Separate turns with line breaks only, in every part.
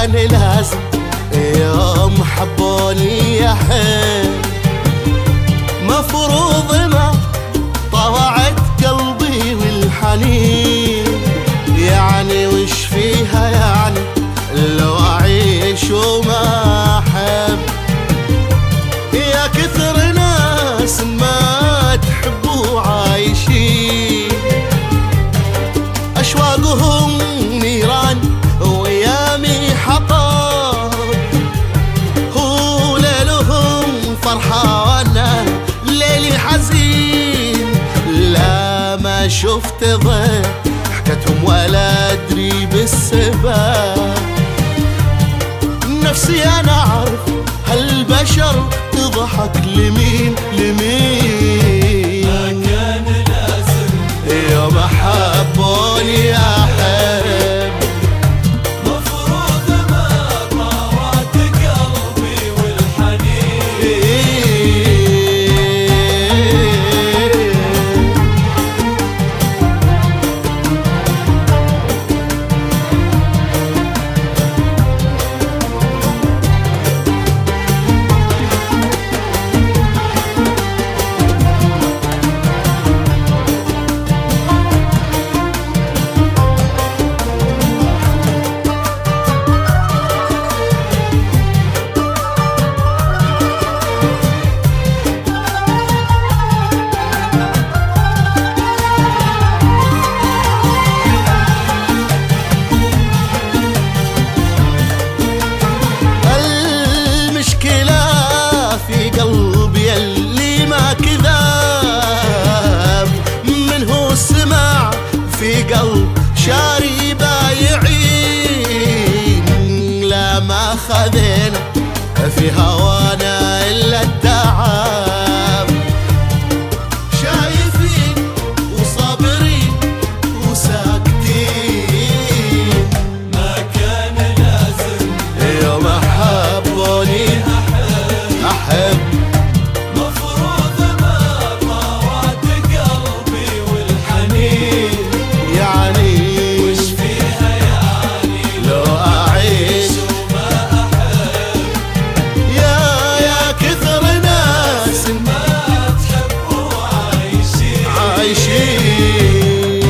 كان لازم يوم حبوني أحب، مفروض ما طوعت قلبي والحنين، يعني وش فيها يعني لو أعيش وما أحب. يا كثر ناس ما تحبوا عايشين، أشواقهم نيران ويامي حطب، هو ليلهم فرحة وانا ليلي حزين. لا ما شفت ضحكتهم ولا أدري بالسبب، نفسي أنا أعرف هالبشر تضحك لمين لمين.
ما كان لازم
يوم حبوني أحب،
مفروض ما طاوعت قلبي والحنين.
قلبي اللي ما كذاب، من هو سمع في قلب شاري بايعين. لا ما خذنا في هوانا إلا التعب، شايفين وصابرين وساكتين.
ما كان لازم
يوم حبوني أحب،
مفروض ما طاوعت قلبي والحنين.
يعني
وش فيها يعني
لو أعيش
وما أحب.
يا كثر ناس
ما تحبوا عايشين.
عايشين.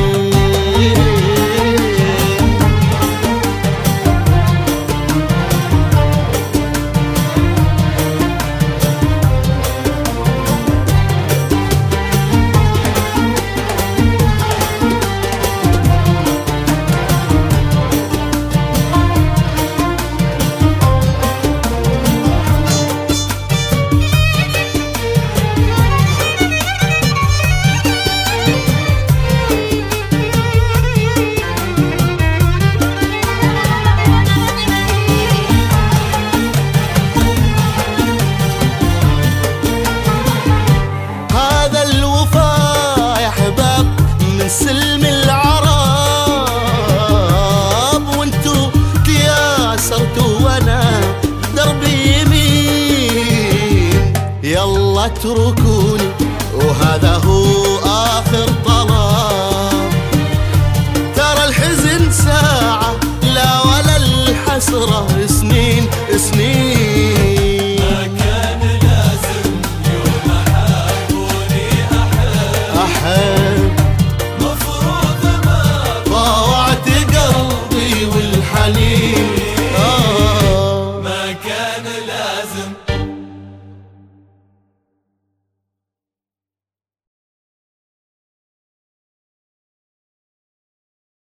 سلم العرب وانتو تياسرتوا وانا دربي يمين. يلا اتركوني وهذا هو اخر طلب، ترى الحزن ساعة لا ولا الحسرة سنين سنين.